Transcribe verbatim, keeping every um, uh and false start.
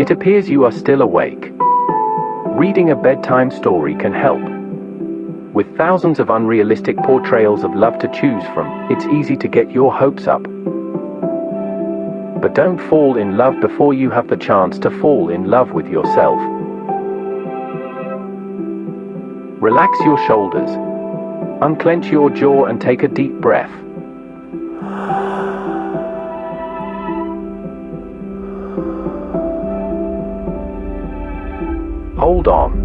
It appears you are still awake. Reading a bedtime story can help. With thousands of unrealistic portrayals of love to choose from, it's easy to get your hopes up. But don't fall in love before you have the chance to fall in love with yourself. Relax your shoulders. Unclench your jaw and take a deep breath. Hold on.